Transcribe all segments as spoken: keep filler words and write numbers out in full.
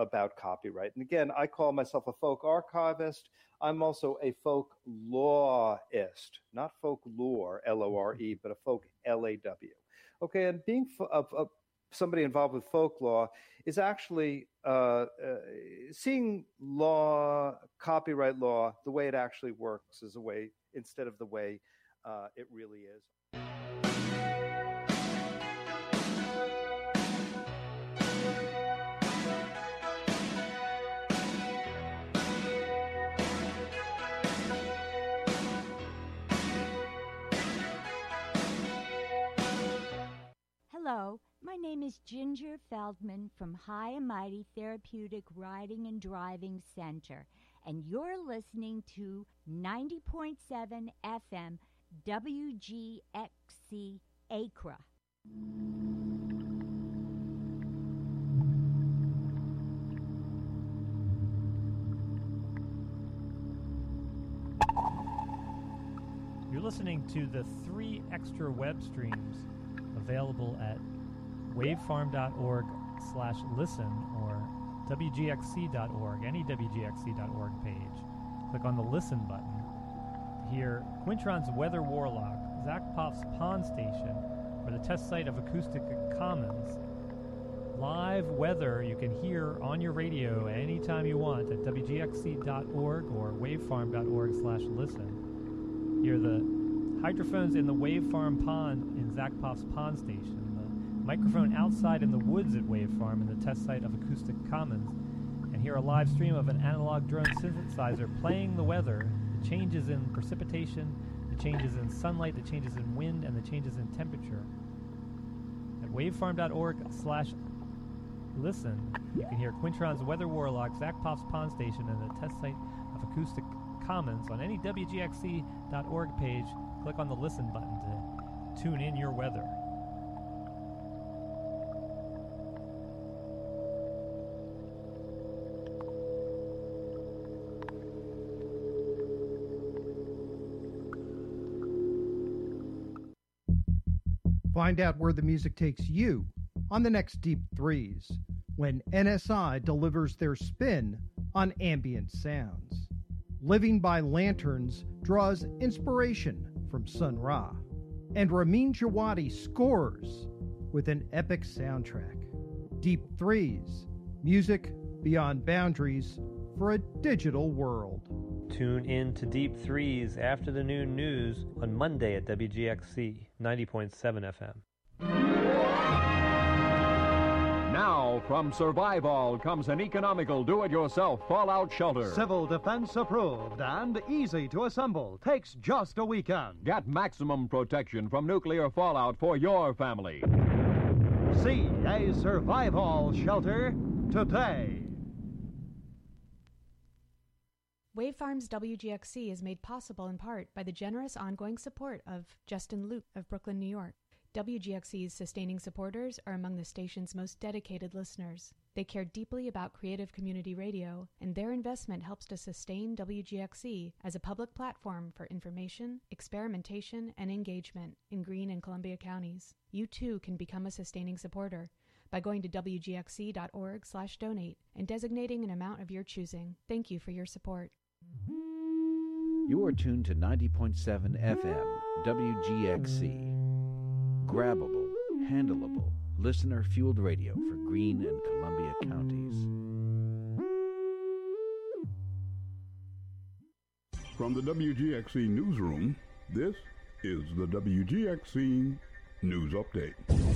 about copyright. And again, I call myself a folk archivist. I'm also a folk lawist, not folklore, L O R E, but a folk L A W. Okay, and being fo- of, of somebody involved with folk law is actually uh, uh, seeing law, copyright law, the way it actually works is a way instead of the way uh, it really is. Hello, my name is Ginger Feldman from High and Mighty Therapeutic Riding and Driving Center, and you're listening to ninety point seven F M W G X C Acra. You're listening to the three extra web streams available at wavefarm.org slash listen or W G X C dot org, any W G X C dot org page. Click on the listen button to hear Quintron's Weather Warlock, Zach Poff's Pond Station, or the test site of Acoustic Commons. Live weather you can hear on your radio anytime you want at W G X C dot org or wavefarm.org slash listen. Hear the hydrophones in the Wavefarm pond in Zach Poff's Pond Station, the microphone outside in the woods at Wavefarm in the test site of Acoustic Commons, and hear a live stream of an analog drone synthesizer playing the weather, the changes in precipitation, the changes in sunlight, the changes in wind, and the changes in temperature. At wavefarm.org slash listen, you can hear Quintron's Weather Warlock, Zach Poff's Pond Station, and the test site of Acoustic Commons on any W G X C dot org page. Click on the listen button to tune in your weather. Find out where the music takes you on the next Deep Threes when N S I delivers their spin on ambient sounds. Living by Lanterns draws inspiration from Sun Ra, and Ramin Djawadi scores with an epic soundtrack. Deep Threes, music beyond boundaries for a digital world. Tune in to Deep Threes after the noon news on Monday at W G X C ninety point seven F M. Now, from Survival comes an economical do-it-yourself fallout shelter. Civil defense approved and easy to assemble. Takes just a weekend. Get maximum protection from nuclear fallout for your family. See a Survival shelter today. Wavefarm's W G X C is made possible in part by the generous ongoing support of Justin Luke of Brooklyn, New York. W G X C's sustaining supporters are among the station's most dedicated listeners. They care deeply about creative community radio, and their investment helps to sustain W G X C as a public platform for information, experimentation, and engagement in Greene and Columbia counties. You too can become a sustaining supporter by going to W G X C dot org slash donate and designating an amount of your choosing. Thank you for your support. You are tuned to ninety point seven F M, W G X C. Grabbable, handleable, listener-fueled radio for Greene and Columbia counties. From the W G X C newsroom, this is the W G X C News Update.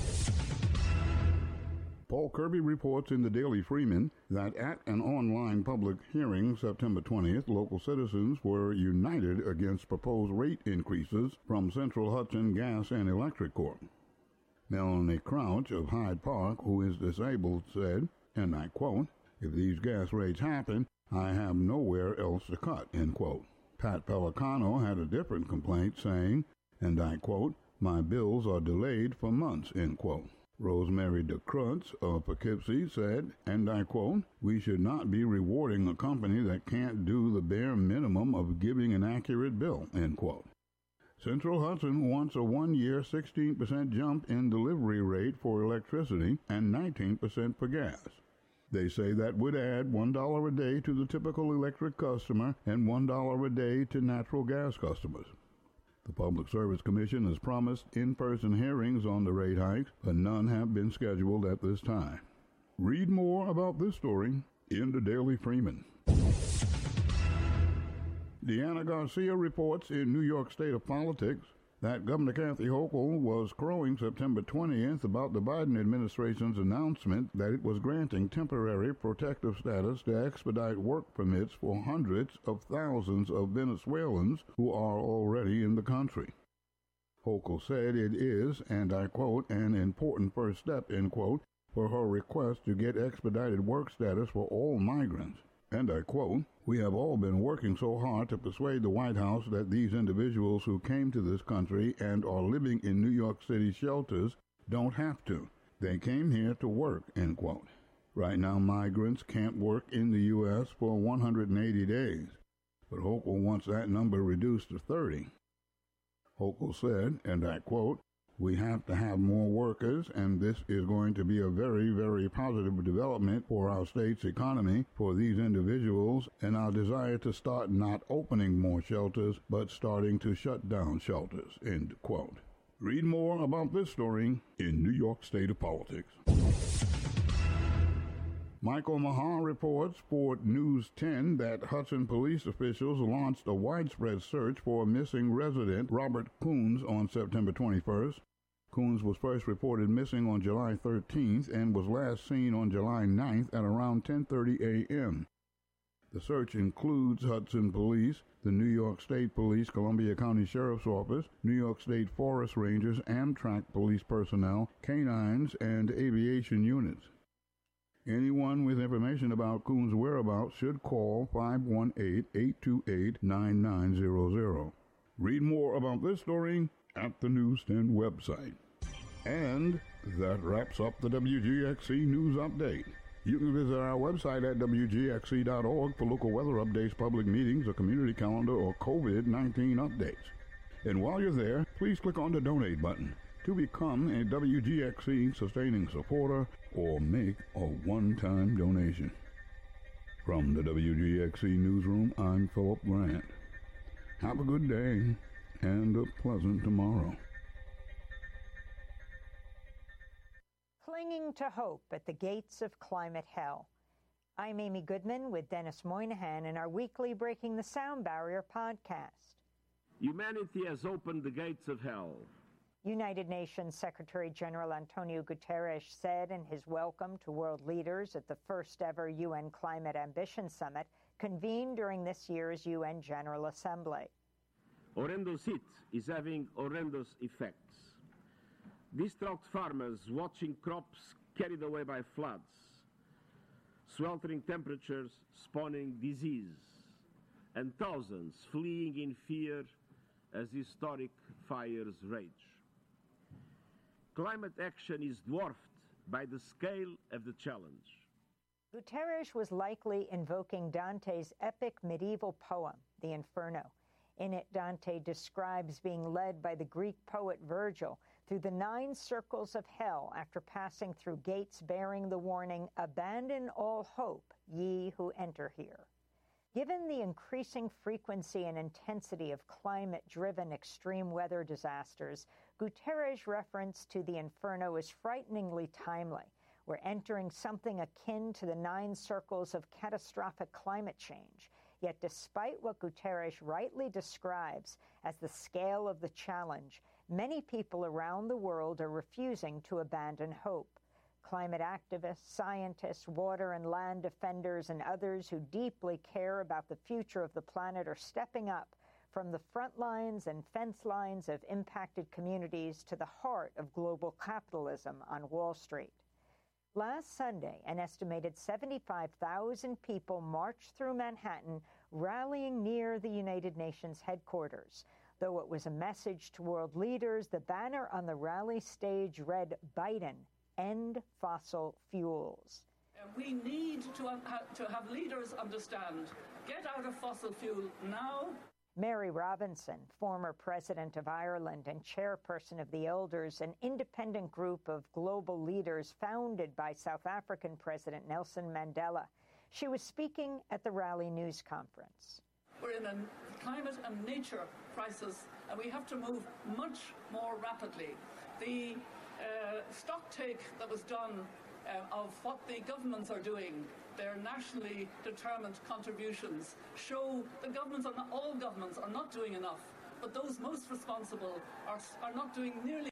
Paul Kirby reports in the Daily Freeman that at an online public hearing September twentieth, local citizens were united against proposed rate increases from Central Hudson Gas and Electric Corp. Melanie Crouch of Hyde Park, who is disabled, said, and I quote, "If these gas rates happen, I have nowhere else to cut," end quote. Pat Pelicano had a different complaint saying, and I quote, "My bills are delayed for months," end quote. Rosemary DeCrutz of Poughkeepsie said, and I quote, "We should not be rewarding a company that can't do the bare minimum of giving an accurate bill," end quote. Central Hudson wants a one-year sixteen percent jump in delivery rate for electricity and nineteen percent for gas. They say that would add one dollar a day to the typical electric customer and one dollar a day to natural gas customers. The Public Service Commission has promised in-person hearings on the rate hikes, but none have been scheduled at this time. Read more about this story in the Daily Freeman. Deanna Garcia reports in New York State of Politics that Governor Kathy Hochul was crowing September twentieth about the Biden administration's announcement that it was granting temporary protective status to expedite work permits for hundreds of thousands of Venezuelans who are already in the country. Hochul said it is, and I quote, an important first step, end quote, for her request to get expedited work status for all migrants. And I quote, "We have all been working so hard to persuade the White House that these individuals who came to this country and are living in New York City shelters don't have to. They came here to work," end quote. Right now, migrants can't work in the U S for one hundred eighty days, but Hochul wants that number reduced to thirty. Hochul said, and I quote, "We have to have more workers, and this is going to be a very, very positive development for our state's economy, for these individuals, and our desire to start not opening more shelters, but starting to shut down shelters," end quote. Read more about this story in New York State of Politics. Michael Maha reports for News ten that Hudson police officials launched a widespread search for a missing resident, Robert Coons, on September twenty-first. Coons was first reported missing on July thirteenth and was last seen on July ninth at around ten thirty a.m. The search includes Hudson Police, the New York State Police, Columbia County Sheriff's Office, New York State Forest Rangers, Amtrak police personnel, canines, and aviation units. Anyone with information about Coons' whereabouts should call five one eight, eight two eight, nine nine zero zero. Read more about this story at the News ten website. And that wraps up the W G X C News Update. You can visit our website at W G X C dot org for local weather updates, public meetings, a community calendar, or COVID nineteen updates. And while you're there, please click on the Donate button to become a W G X C sustaining supporter or make a one-time donation. From the W G X C Newsroom, I'm Philip Grant. Have a good day and a pleasant tomorrow. Clinging to hope at the gates of climate hell. I'm Amy Goodman with Dennis Moynihan in our weekly Breaking the Sound Barrier podcast. Humanity has opened the gates of hell. United Nations Secretary General Antonio Guterres said in his welcome to world leaders at the first ever U N Climate Ambition Summit convened during this year's U N General Assembly. Horrendous heat is having horrendous effects. Distraught farmers watching crops carried away by floods, sweltering temperatures spawning disease, and thousands fleeing in fear as historic fires rage. Climate action is dwarfed by the scale of the challenge. Guterres was likely invoking Dante's epic medieval poem, The Inferno. In it, Dante describes being led by the Greek poet Virgil through the nine circles of hell after passing through gates bearing the warning, "Abandon all hope, ye who enter here." Given the increasing frequency and intensity of climate-driven extreme weather disasters, Guterres' reference to the Inferno is frighteningly timely. We're entering something akin to the nine circles of catastrophic climate change. Yet despite what Guterres rightly describes as the scale of the challenge, many people around the world are refusing to abandon hope. Climate activists, scientists, water and land defenders, and others who deeply care about the future of the planet are stepping up from the front lines and fence lines of impacted communities to the heart of global capitalism on Wall Street. Last Sunday, an estimated seventy-five thousand people marched through Manhattan, rallying near the United Nations headquarters. Though it was a message to world leaders, the banner on the rally stage read, "Biden, end fossil fuels." We need to have, to have leaders understand, get out of fossil fuel now. Mary Robinson, former president of Ireland and chairperson of the Elders, an independent group of global leaders founded by South African President Nelson Mandela. She was speaking at the Raleigh News Conference. We're in a climate and nature crisis, and we have to move much more rapidly. The uh, stock take that was done uh, of what the governments are doing, their nationally determined contributions, show the governments, are not, all governments are not doing enough, but those most responsible are, are not doing nearly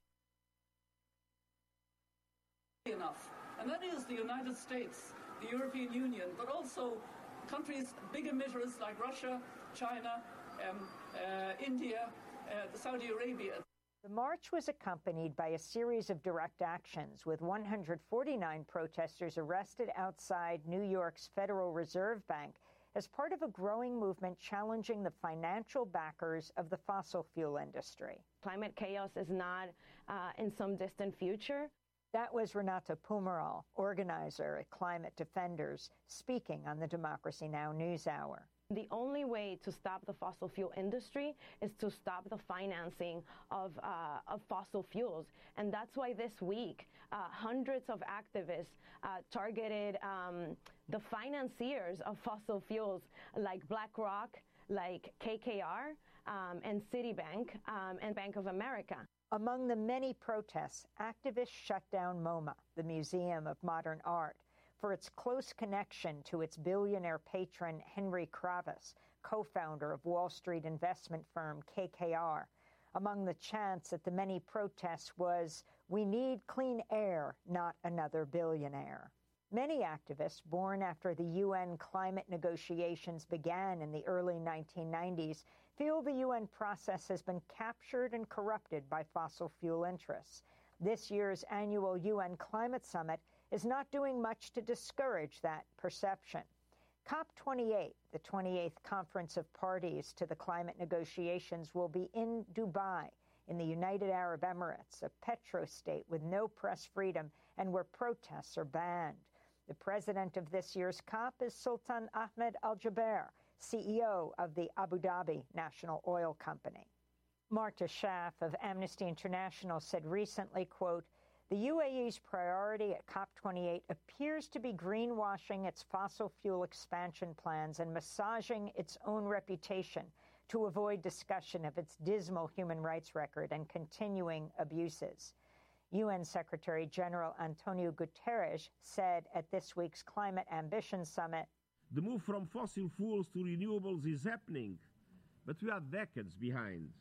enough. And that is the United States, the European Union, but also countries, big emitters like Russia, China, um, uh, India, uh, Saudi Arabia. The march was accompanied by a series of direct actions, with one hundred forty-nine protesters arrested outside New York's Federal Reserve Bank as part of a growing movement challenging the financial backers of the fossil fuel industry. Climate chaos is not uh, in some distant future. That was Renata Pumaral, organizer at Climate Defenders, speaking on the Democracy Now! NewsHour. The only way to stop the fossil fuel industry is to stop the financing of, uh, of fossil fuels. And that's why this week, uh, hundreds of activists uh, targeted um, the financiers of fossil fuels like BlackRock, like K K R, um, and Citibank, um, and Bank of America. Among the many protests, activists shut down MoMA, the Museum of Modern Art, for its close connection to its billionaire patron Henry Kravis, co-founder of Wall Street investment firm K K R. Among the chants at the many protests was, "We need clean air, not another billionaire." Many activists, born after the U N climate negotiations began in the early nineteen nineties, feel the U N process has been captured and corrupted by fossil fuel interests. This year's annual U N Climate Summit is not doing much to discourage that perception. COP twenty-eight, the twenty-eighth Conference of Parties to the climate negotiations, will be in Dubai, in the United Arab Emirates, a petrostate with no press freedom and where protests are banned. The president of this year's COP is Sultan Ahmed Al Jaber, C E O of the Abu Dhabi National Oil Company. Marta Schaaf of Amnesty International said recently, quote, "The U A E's priority at COP twenty-eight appears to be greenwashing its fossil fuel expansion plans and massaging its own reputation to avoid discussion of its dismal human rights record and continuing abuses." U N Secretary General Antonio Guterres said at this week's Climate Ambition Summit, "The move from fossil fuels to renewables is happening, but we are decades behind.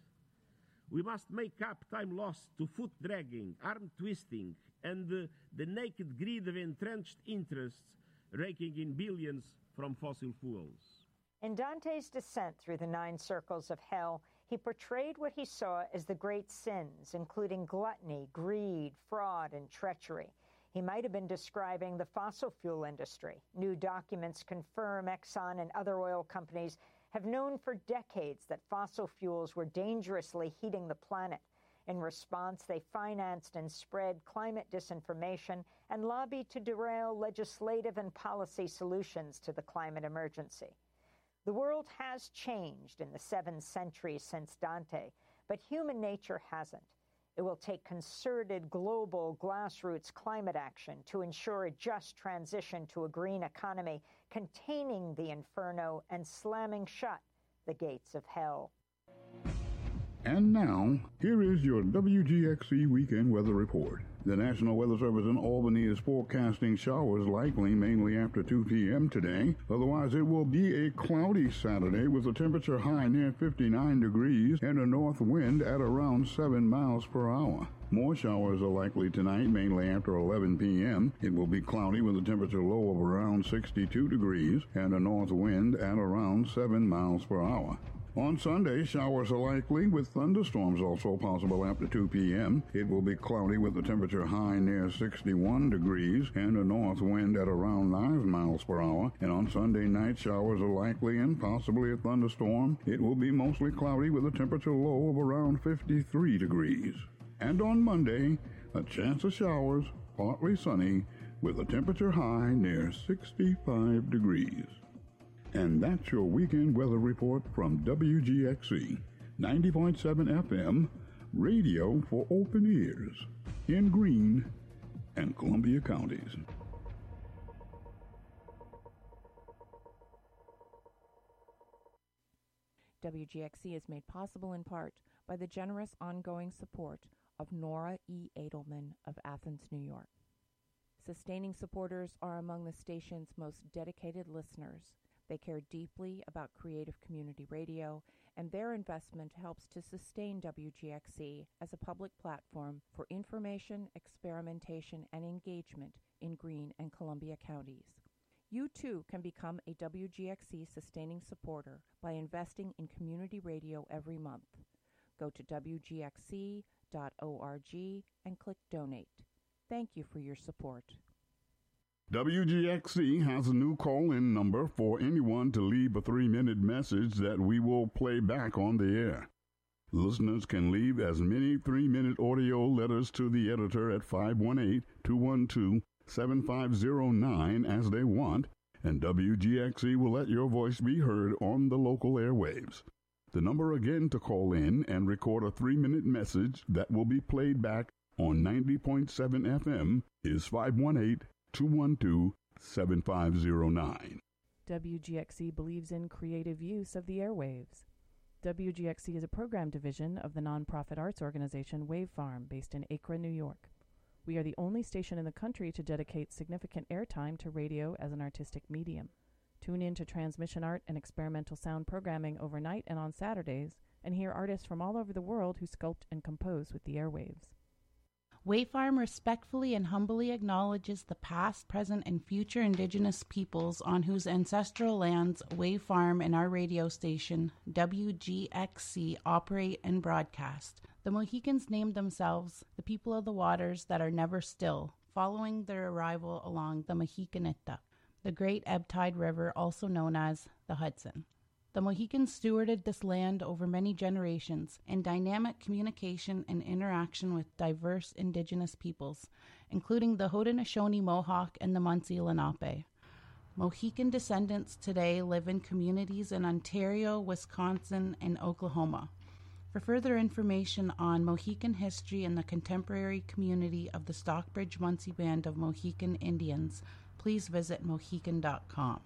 We must make up time lost to foot dragging, arm twisting, and uh, the naked greed of entrenched interests raking in billions from fossil fuels." In Dante's Descent Through the Nine Circles of Hell, he portrayed what he saw as the great sins, including gluttony, greed, fraud, and treachery. He might have been describing the fossil fuel industry. New documents confirm Exxon and other oil companies have known for decades that fossil fuels were dangerously heating the planet. In response, they financed and spread climate disinformation and lobbied to derail legislative and policy solutions to the climate emergency. The world has changed in the seven centuries since Dante, but human nature hasn't. It will take concerted global grassroots climate action to ensure a just transition to a green economy, containing the inferno and slamming shut the gates of hell. And now, here is your W G X C Weekend Weather Report. The National Weather Service in Albany is forecasting showers likely mainly after two p.m. today. Otherwise, it will be a cloudy Saturday with a temperature high near fifty-nine degrees and a north wind at around seven miles per hour. More showers are likely tonight, mainly after eleven p.m. It will be cloudy with a temperature low of around sixty-two degrees and a north wind at around seven miles per hour. On Sunday, showers are likely, with thunderstorms also possible after two p.m. It will be cloudy with a temperature high near sixty-one degrees and a north wind at around nine miles per hour. And on Sunday night, showers are likely and possibly a thunderstorm. It will be mostly cloudy with a temperature low of around fifty-three degrees. And on Monday, a chance of showers, partly sunny, with a temperature high near sixty-five degrees. And that's your weekend weather report from W G X C, ninety point seven F M, radio for open ears, in Greene and Columbia counties. W G X C is made possible in part by the generous ongoing support of Nora E. Edelman of Athens, New York. Sustaining supporters are among the station's most dedicated listeners. They care deeply about creative community radio, and their investment helps to sustain W G X C as a public platform for information, experimentation, and engagement in Greene and Columbia counties. You too can become a W G X C sustaining supporter by investing in community radio every month. Go to W G X C dot org and click Donate. Thank you for your support. W G X C has a new call-in number for anyone to leave a three-minute message that we will play back on the air. Listeners can leave as many three-minute audio letters to the editor at five one eight, two one two, seven five zero nine as they want, and W G X C will let your voice be heard on the local airwaves. The number again to call in and record a three-minute message that will be played back on ninety point seven F M is five one eight, two one two, seven five zero nine. W G X C believes in creative use of the airwaves. W G X C is a program division of the nonprofit arts organization Wave Farm, based in Acre, New York. We are the only station in the country to dedicate significant airtime to radio as an artistic medium. Tune in to transmission art and experimental sound programming overnight and on Saturdays, and hear artists from all over the world who sculpt and compose with the airwaves. Wave Farm respectfully and humbly acknowledges the past, present, and future Indigenous peoples on whose ancestral lands Wave Farm and our radio station, W G X C, operate and broadcast. The Mohicans named themselves the people of the waters that are never still, following their arrival along the Mohicanita, the great ebb tide river also known as the Hudson. The Mohicans stewarded this land over many generations in dynamic communication and interaction with diverse indigenous peoples, including the Haudenosaunee Mohawk and the Munsee Lenape. Mohican descendants today live in communities in Ontario, Wisconsin, and Oklahoma. For further information on Mohican history and the contemporary community of the Stockbridge Munsee Band of Mohican Indians, please visit mohican dot com.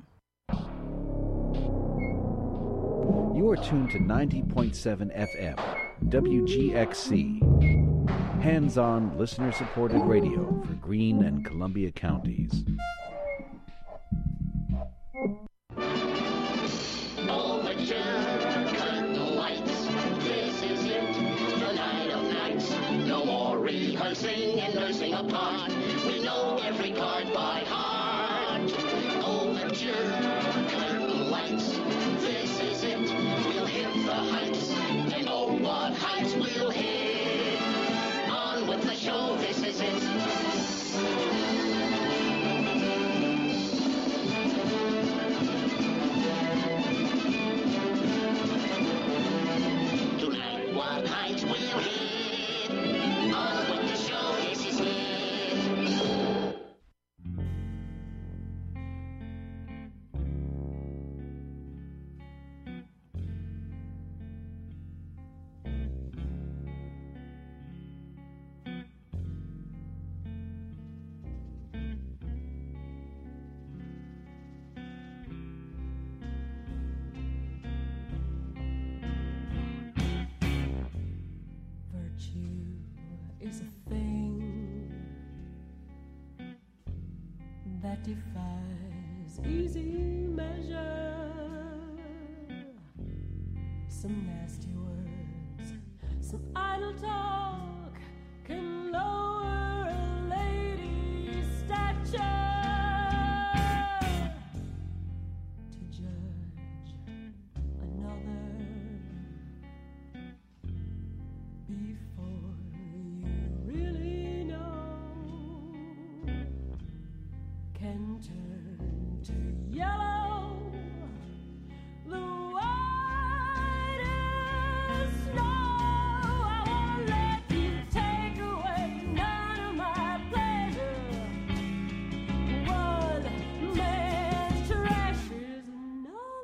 You are tuned to ninety point seven F M, W G X C. Hands-on, listener-supported radio for Greene and Columbia counties. Rehearsing and nursing a part. We know every card by heart. Overture, curtain lights. This is it. We'll hit the heights. And oh, what heights we'll hit. On with the show. This is it. Tonight, what heights we'll hit. Defies easy measure. Some nasty words, some idle talk can lower a lady's stature. To judge another before you really know can turn to yellow. The whitest snow. I won't let you take away none of my pleasure. One man's trash is another.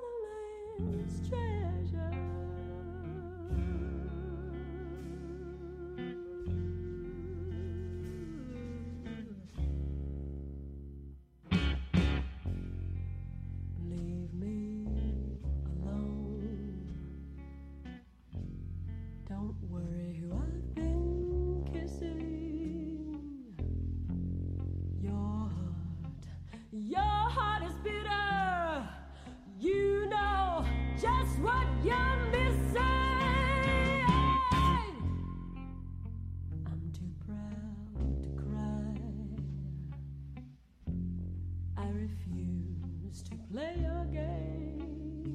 play your game.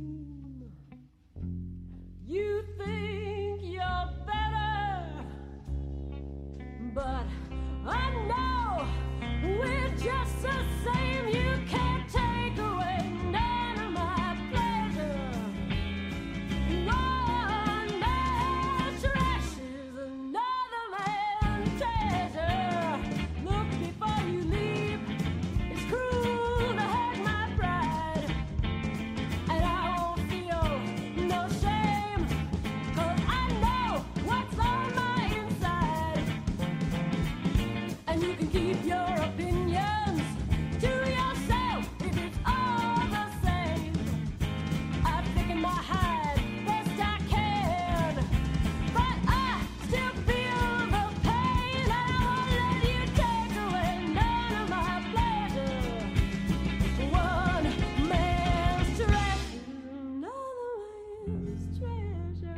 You think you're better, but I know we're just the same. You can't take away none of my pleasure. One man's trash is another man's treasure. Look before you leave. It's cruel to hurt my pride, and I won't feel no shame, 'cause I know what's on my inside. And you can keep your opinions to yourself if it's all the same. I've taken my hide best I can, but I still feel the pain. I won't let you take away none of my pleasure. One man's treasure, another man's treasure.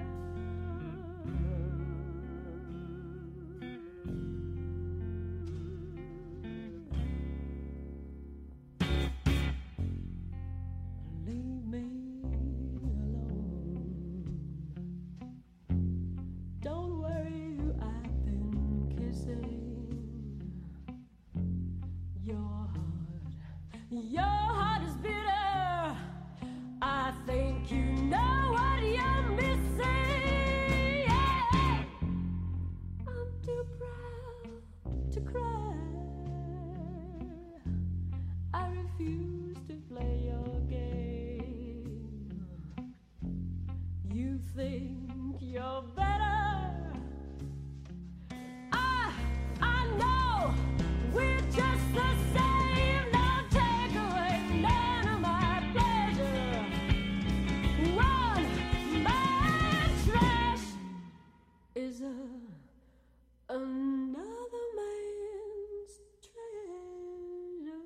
Leave me alone. Don't worry who I've been kissing. Your heart, your heart is bitter. I think you know what you're missing. Yeah. I'm too proud to cry. I refuse to play your game. You think you're better. I, I know we're just the same. Don't take away none of my pleasure. One man's trash is a, another man's treasure.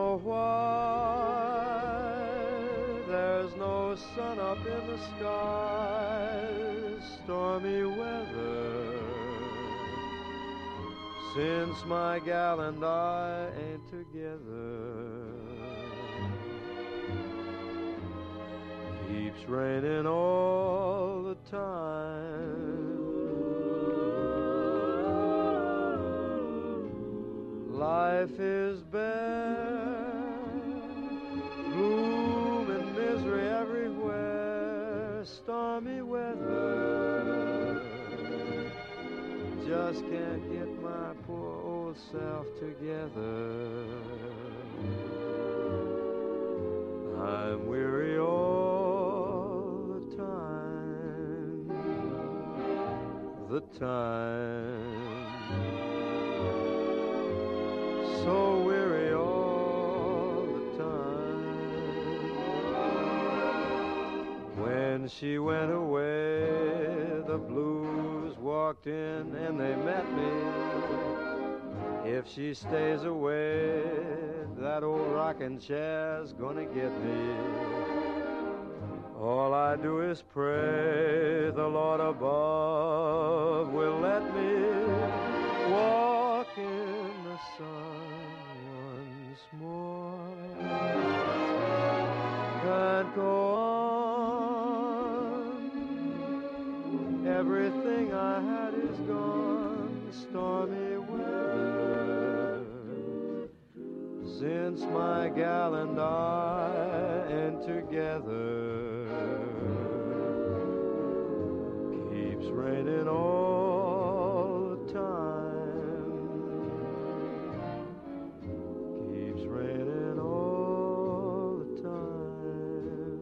know why there's no sun up in the sky, stormy weather, since my gal and I ain't together. Keeps raining all the time. Life is bare, gloom and misery everywhere, stormy weather. Just can't get my poor old self together. I'm weary all the time, the time. So weary all the time. When she went away, the blues walked in and they met me. If she stays away, that old rocking chair's gonna get me. All I do is pray the Lord above will let me walk in the sun once more. Can't go on. Everything I had is gone. Stormy weather. Since my gal and I ain't together. Keeps raining all the time. Keeps raining all the time.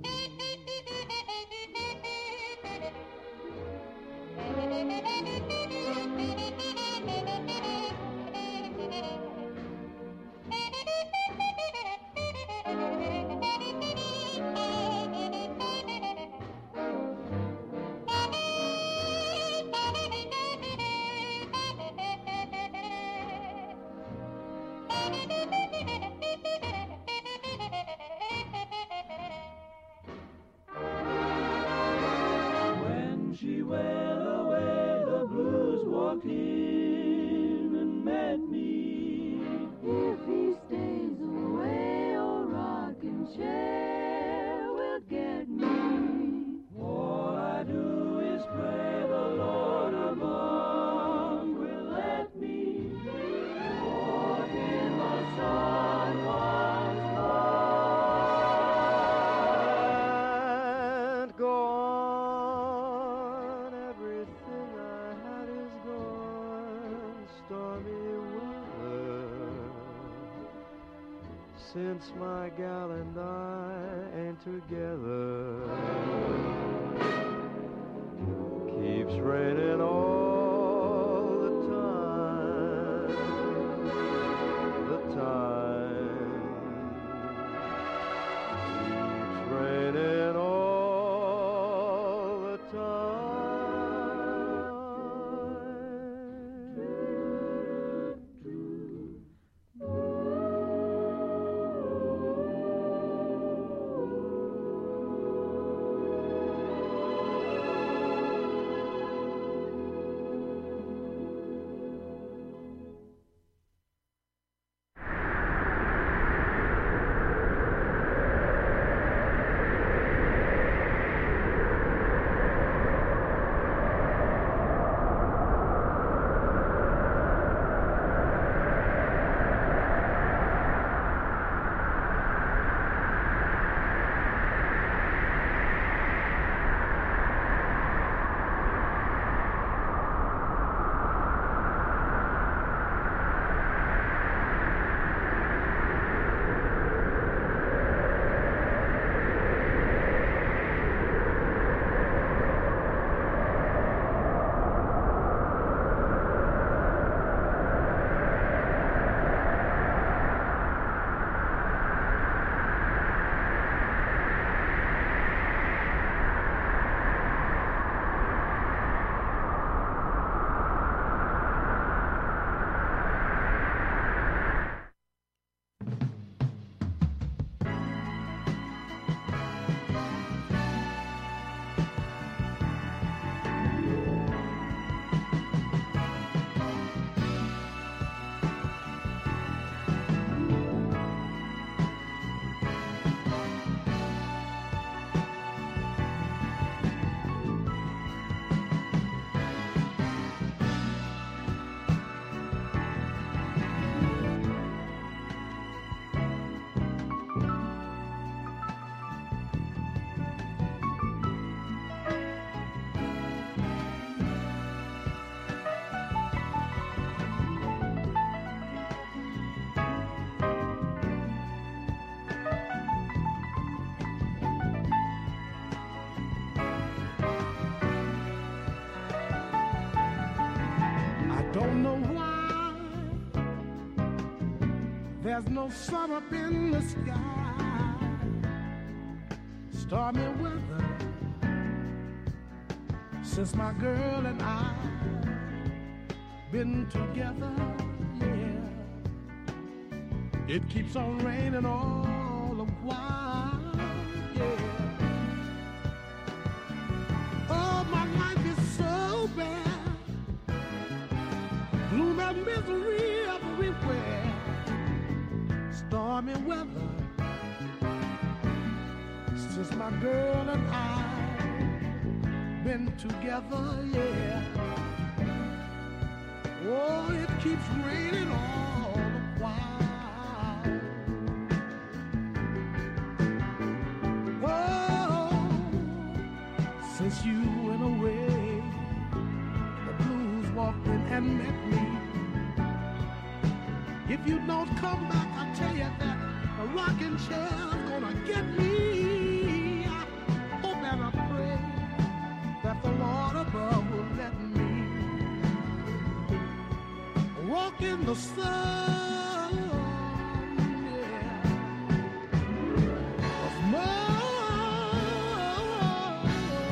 When she went away, the blues walked in and met me. If he stays away, old rocking chair will get me. All I do is pray the Lord above will let me walk in the sun once Can't go on. Everything I had is gone. Stormy weather. Since my gal and I ain't together. Keeps raining all the time. The time. Keeps raining all the time. don't know why there's no sun up in the sky. Stormy weather since my girl and I been together, yeah. It keeps on raining all the while, yeah. Oh, my life is so bad, gloom and misery everywhere. Stormy weather since my girl and I been together, yeah. Oh, it keeps raining all the while. Oh, since you went away, the blues walked in and met me. If you don't come back, I tell you that a rocking chair's gonna get me. I hope and I pray that the Lord above will let me walk in the sun, yeah, of more.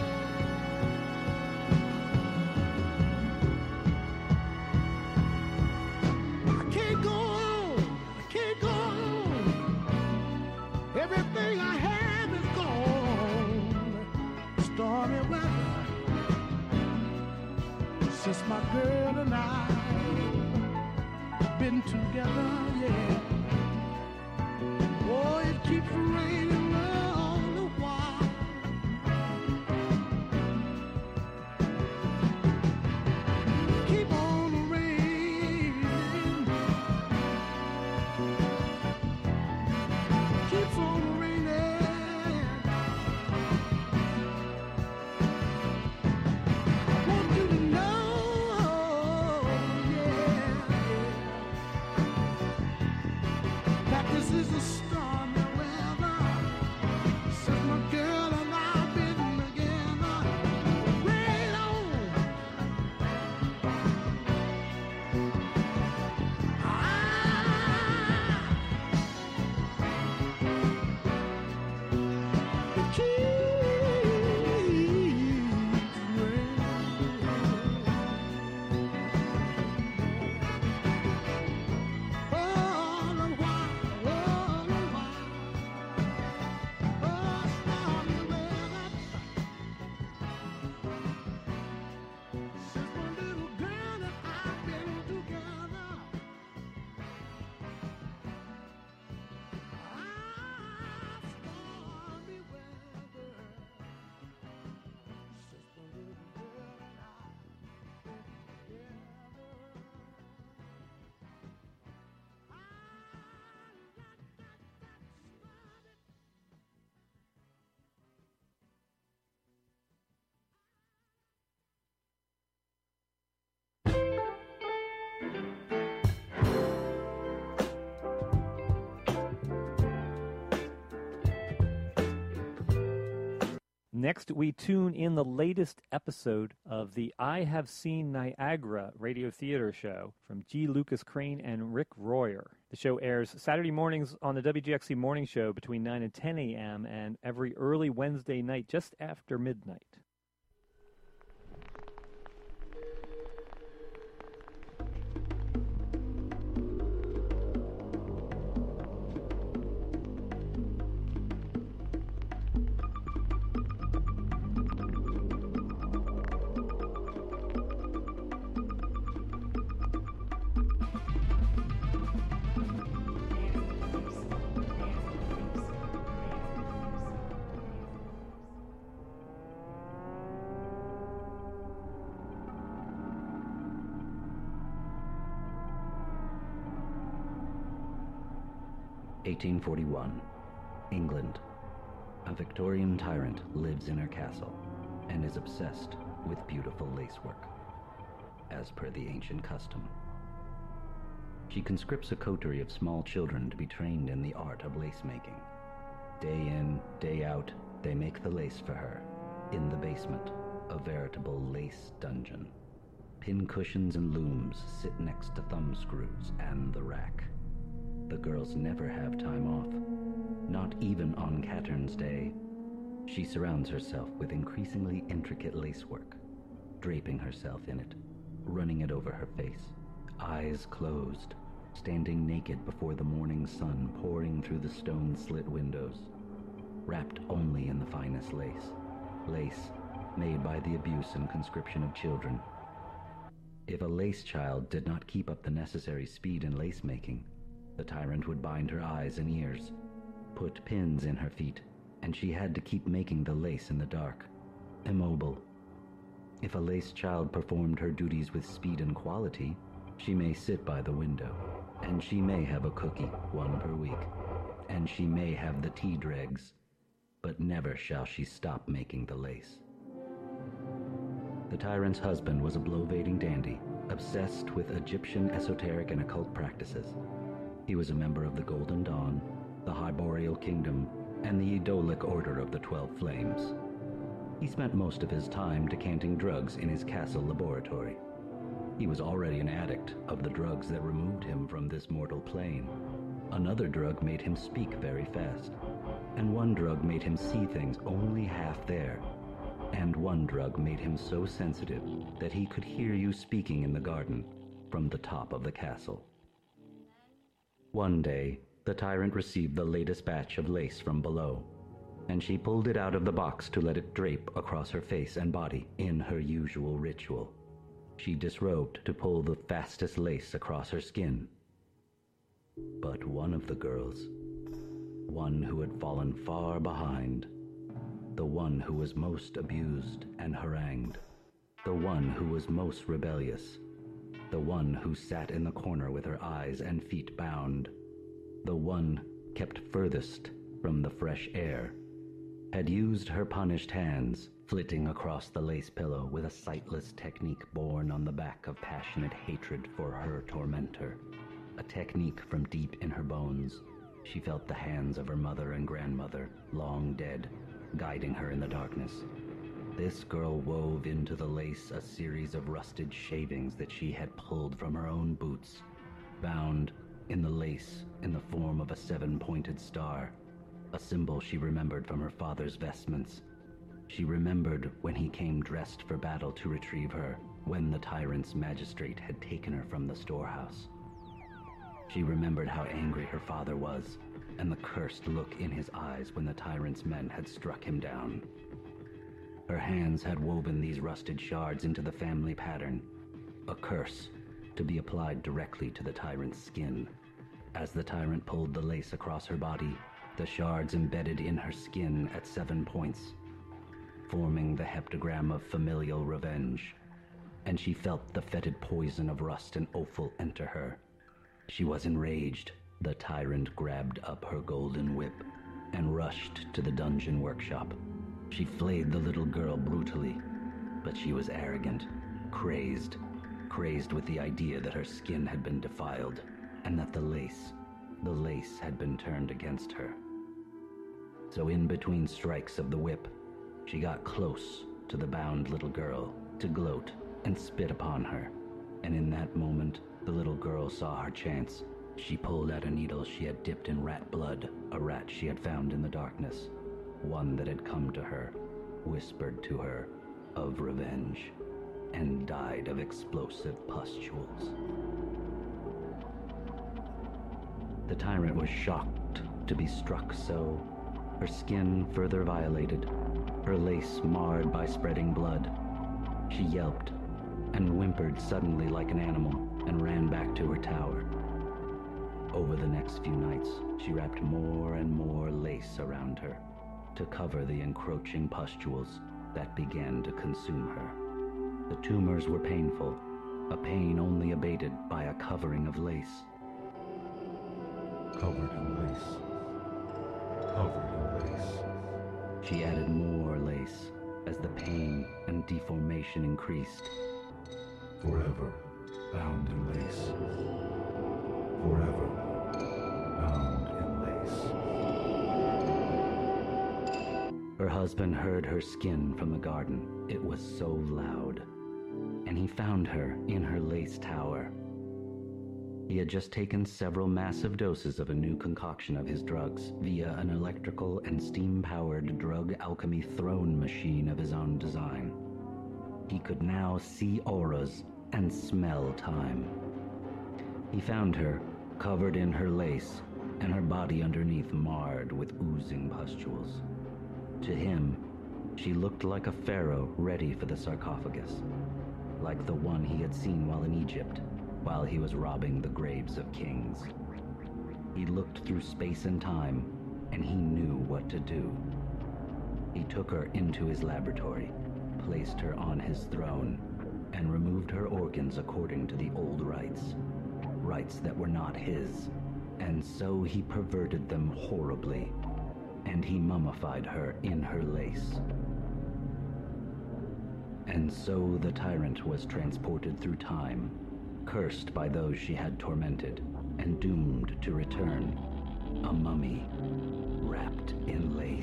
I can't go on, I can't go on. Everything I have is gone. Stormy weather since my girl and I been together, yeah. Oh, it keeps raining all the while. Keep on raining, keeps on raining. I want you to know, this is a stormy weather since my girl and I've been together. Rain on. Ah. It keeps raining. All the while. Next, we tune in the latest episode of the I Have Seen Niagara radio theater show from G. Lucas Crane and Rick Royer. The show airs Saturday mornings on the W G X C Morning Show between nine and ten a.m. and every early Wednesday night just after midnight. eighteen forty-one, England. A Victorian tyrant lives in her castle and is obsessed with beautiful lacework, as per the ancient custom. She conscripts a coterie of small children to be trained in the art of lace making. Day in, day out, they make the lace for her, in the basement, a veritable lace dungeon. Pin cushions and looms sit next to thumb screws and the rack. The girls never have time off, not even on Cattern's Day. She surrounds herself with increasingly intricate lacework, draping herself in it, running it over her face, eyes closed, standing naked before the morning sun pouring through the stone-slit windows, wrapped only in the finest lace, lace made by the abuse and conscription of children. If a lace child did not keep up the necessary speed in lace making, the tyrant would bind her eyes and ears, put pins in her feet, and she had to keep making the lace in the dark, immobile. If a lace child performed her duties with speed and quality, she may sit by the window, and she may have a cookie, one per week, and she may have the tea dregs, but never shall she stop making the lace. The tyrant's husband was a blow-baiting dandy, obsessed with Egyptian esoteric and occult practices. He was a member of the Golden Dawn, the Hyboreal Kingdom, and the Edolic Order of the Twelve Flames. He spent most of his time decanting drugs in his castle laboratory. He was already an addict of the drugs that removed him from this mortal plane. Another drug made him speak very fast, and one drug made him see things only half there, and one drug made him so sensitive that he could hear you speaking in the garden from the top of the castle. One day, the tyrant received the latest batch of lace from below, and she pulled it out of the box to let it drape across her face and body in her usual ritual. She disrobed to pull the fastest lace across her skin. But one of the girls, one who had fallen far behind, the one who was most abused and harangued, the one who was most rebellious, the one who sat in the corner with her eyes and feet bound, the one kept furthest from the fresh air, had used her punished hands, flitting across the lace pillow with a sightless technique born on the back of passionate hatred for her tormentor, a technique from deep in her bones. She felt the hands of her mother and grandmother, long dead, guiding her in the darkness. This girl wove into the lace a series of rusted shavings that she had pulled from her own boots, bound in the lace in the form of a seven-pointed star, a symbol she remembered from her father's vestments. She remembered when he came dressed for battle to retrieve her, when the tyrant's magistrate had taken her from the storehouse. She remembered how angry her father was, and the cursed look in his eyes when the tyrant's men had struck him down. Her hands had woven these rusted shards into the family pattern, a curse to be applied directly to the tyrant's skin. As the tyrant pulled the lace across her body, the shards embedded in her skin at seven points, forming the heptagram of familial revenge, and she felt the fetid poison of rust and offal enter her. She was enraged. The tyrant grabbed up her golden whip and rushed to the dungeon workshop. She flayed the little girl brutally, but she was arrogant, crazed, crazed with the idea that her skin had been defiled, and that the lace, the lace had been turned against her. So in between strikes of the whip, she got close to the bound little girl to gloat and spit upon her, and in that moment, the little girl saw her chance. She pulled out a needle she had dipped in rat blood, a rat she had found in the darkness, one that had come to her, whispered to her of revenge, and died of explosive pustules. The tyrant was shocked to be struck so, her skin further violated, her lace marred by spreading blood. She yelped and whimpered suddenly like an animal and ran back to her tower. Over the next few nights, she wrapped more and more lace around her to cover the encroaching pustules that began to consume her. The tumors were painful, a pain only abated by a covering of lace. Covered in lace. Covered in lace. She added more lace as the pain and deformation increased. Forever bound in lace. Forever bound in lace. Her husband heard her skin from the garden. It was so loud. and he found her in her lace tower. He had just taken several massive doses of a new concoction of his drugs via an electrical and steam-powered drug alchemy throne machine of his own design. He could now see auras and smell time. He found her, covered in her lace, and her body underneath marred with oozing pustules. To him, she looked like a pharaoh ready for the sarcophagus, like the one he had seen while in Egypt, while he was robbing the graves of kings. He looked through space and time, and he knew what to do. He took her into his laboratory, placed her on his throne, and removed her organs according to the old rites, rites that were not his, and so he perverted them horribly, and he mummified her in her lace. And so the tyrant was transported through time, cursed by those she had tormented, and doomed to return, a mummy wrapped in lace.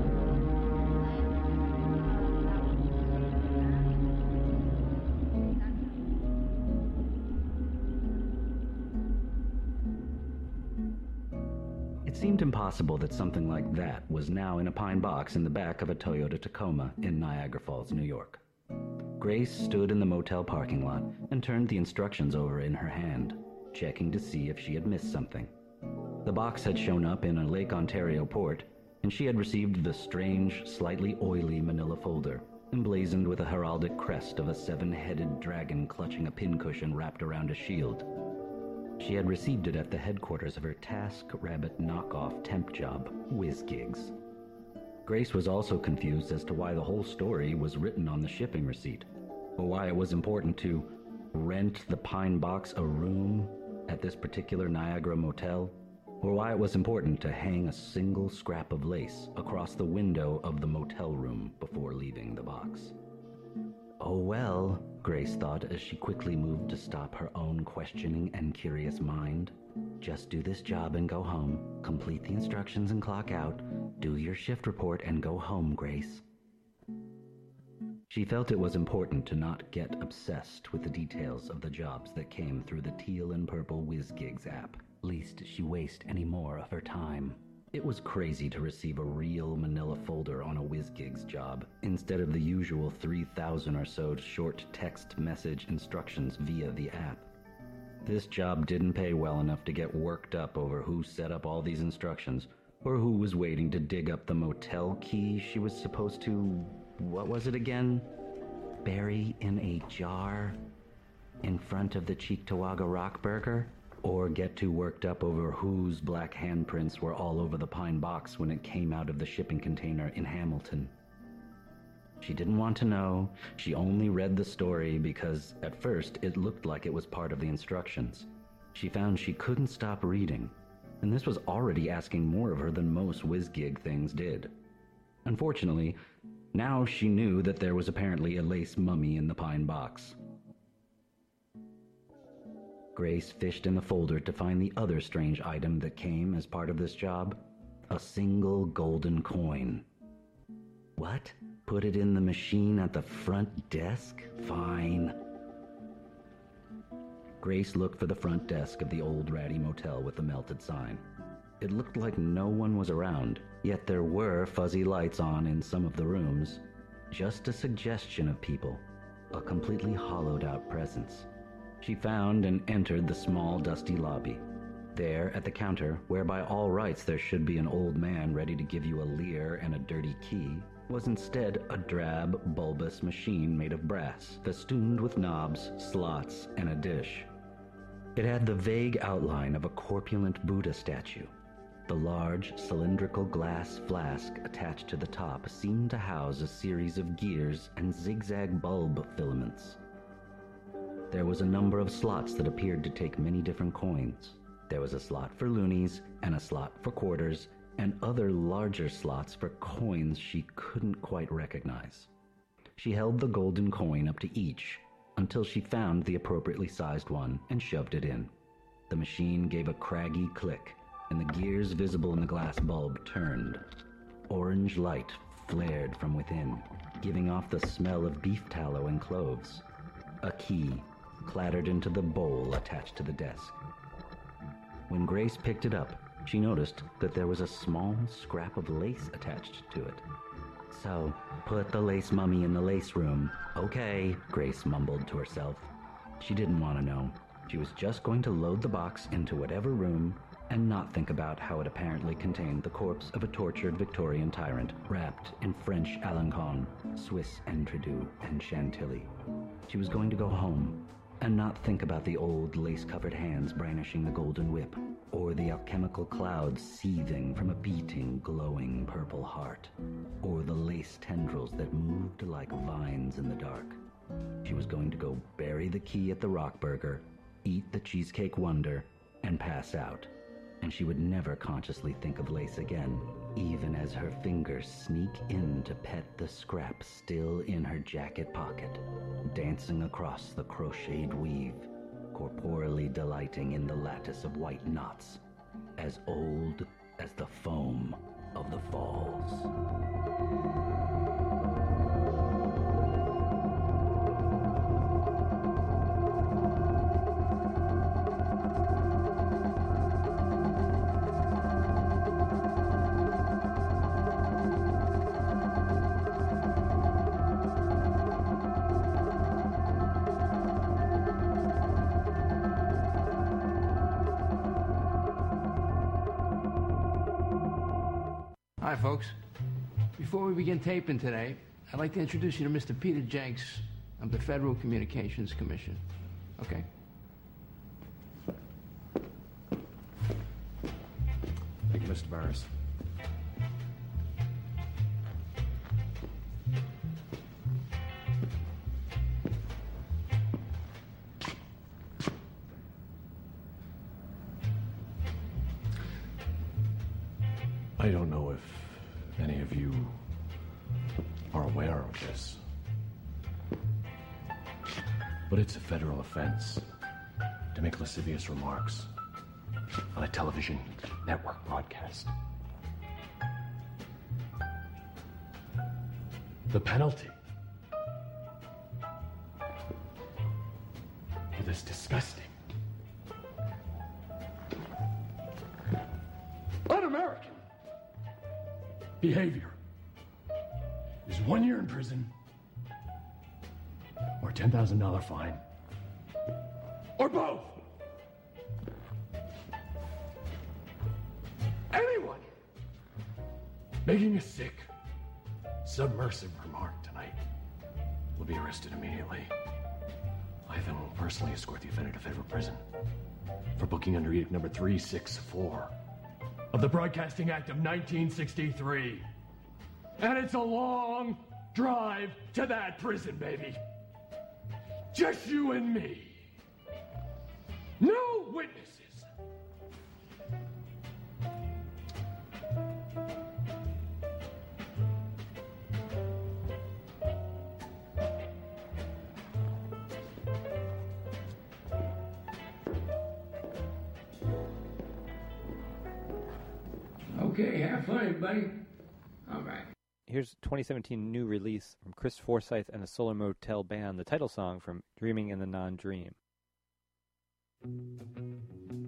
It seemed impossible that something like that was now in a pine box in the back of a Toyota Tacoma in Niagara Falls, New York. Grace stood in the motel parking lot and turned the instructions over in her hand, checking to see if she had missed something. The box had shown up in a Lake Ontario port, and she had received the strange, slightly oily manila folder, emblazoned with a heraldic crest of a seven-headed dragon clutching a pincushion wrapped around a shield. She had received it at the headquarters of her TaskRabbit knockoff temp job, WizGigs. Grace was also confused as to why the whole story was written on the shipping receipt, or why it was important to rent the pine box a room at this particular Niagara motel, or why it was important to hang a single scrap of lace across the window of the motel room before leaving the box. Oh well, Grace thought as she quickly moved to stop her own questioning and curious mind. Just do this job and go home, complete the instructions and clock out, do your shift report and go home, Grace. She felt it was important to not get obsessed with the details of the jobs that came through the teal and purple WizGigs app, lest she waste any more of her time. It was crazy to receive a real manila folder on a WizGigs job, instead of the usual three thousand or so short text message instructions via the app. This job didn't pay well enough to get worked up over who set up all these instructions, or who was waiting to dig up the motel key she was supposed to, what was it again? Bury in a jar in front of the Cheektowaga Rock Burger? Or get too worked up over whose black handprints were all over the pine box when it came out of the shipping container in Hamilton. She didn't want to know. She only read the story because, at first, it looked like it was part of the instructions. She found she couldn't stop reading, and this was already asking more of her than most WizGig things did. Unfortunately, now she knew that there was apparently a lace mummy in the pine box. Grace fished in the folder to find the other strange item that came as part of this job. A single golden coin. What? Put it in the machine at the front desk? Fine. Grace looked for the front desk of the old ratty motel with the melted sign. It looked like no one was around, yet there were fuzzy lights on in some of the rooms. Just a suggestion of people. A completely hollowed out presence. She found and entered the small, dusty lobby. There, at the counter, where by all rights there should be an old man ready to give you a leer and a dirty key, was instead a drab, bulbous machine made of brass, festooned with knobs, slots, and a dish. It had the vague outline of a corpulent Buddha statue. The large, cylindrical glass flask attached to the top seemed to house a series of gears and zigzag bulb filaments. There was a number of slots that appeared to take many different coins. There was a slot for loonies, and a slot for quarters, and other larger slots for coins she couldn't quite recognize. She held the golden coin up to each, until she found the appropriately sized one and shoved it in. The machine gave a craggy click, and the gears visible in the glass bulb turned. Orange light flared from within, giving off the smell of beef tallow and cloves. A key clattered into the bowl attached to the desk. When Grace picked it up, she noticed that there was a small scrap of lace attached to it. So, put the lace mummy in the lace room. Okay, Grace mumbled to herself. She didn't want to know. She was just going to load the box into whatever room and not think about how it apparently contained the corpse of a tortured Victorian tyrant wrapped in French Alencon, Swiss Entredou, and Chantilly. She was going to go home and not think about the old lace-covered hands brandishing the golden whip, or the alchemical clouds seething from a beating, glowing purple heart, or the lace tendrils that moved like vines in the dark. She was going to go bury the key at the Rock Burger, eat the Cheesecake Wonder, and pass out. And she would never consciously think of lace again, even as her fingers sneak in to pet the scrap still in her jacket pocket, dancing across the crocheted weave, corporeally delighting in the lattice of white knots, as old as the foam of the falls. Hi, folks. Before we begin taping today, I'd like to introduce you to Mister Peter Jenks of the Federal Communications Commission. Okay? Thank you, Mister Barris. I don't know if any of you are aware of this, but it's a federal offense to make lascivious remarks on a television network broadcast. The penalty for this disgusting, un-American behavior is one year in prison, or a ten thousand dollars fine, or both. Anyone making a sick, submersive remark tonight will be arrested immediately. I then will personally escort the offender to federal prison for booking under edict number three sixty-four of the Broadcasting Act of nineteen sixty-three. And it's a long drive to that prison, baby. Just you and me. No witnesses. Okay, have fun, everybody. All right. Here's a twenty seventeen new release from Chris Forsyth and the Solar Motel Band, the title song from Dreaming in the Non-Dream.